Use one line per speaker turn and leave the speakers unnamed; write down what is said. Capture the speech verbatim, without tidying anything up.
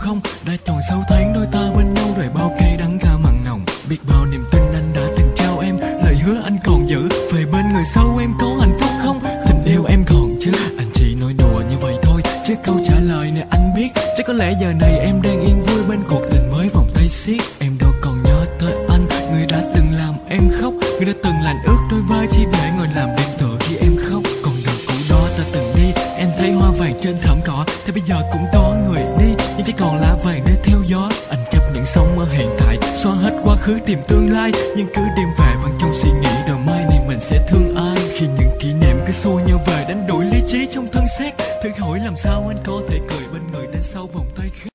không? Đã tròn sáu tháng đôi ta bên nhau rồi bao cay đắng ca mặn nồng. Biết bao niềm tin anh đã từng trao em, lời hứa anh còn giữ. Về bên người sau em có hạnh phúc không? Tình yêu em còn chứ? Anh chỉ nói đùa như vậy thôi, chứ câu trả lời này anh biết. Chắc có lẽ giờ này em đang yên vui bên cuộc tình mới vòng tay xiết. Em đâu còn nhớ tới anh, người đã từng làm em khóc, người đã từng lạnh ướt đôi vai chỉ để ngồi làm đêm tựa khi em khóc. Còn đường cũ đó ta từng đi, em thấy hoa vàng trên thảm cỏ, thế bây giờ cũng có người đi nhưng chỉ còn lá vàng để theo gió. Anh chấp nhận sống ở hiện tại, xóa hết quá khứ tìm tương lai, nhưng cứ đêm về vẫn trong suy nghĩ rồi mai này mình sẽ thương ai. Khi những kỷ niệm cứ xô nhau về đánh đổi lý trí trong thân xác, thử hỏi làm sao anh có thể cười bên người đến sau vòng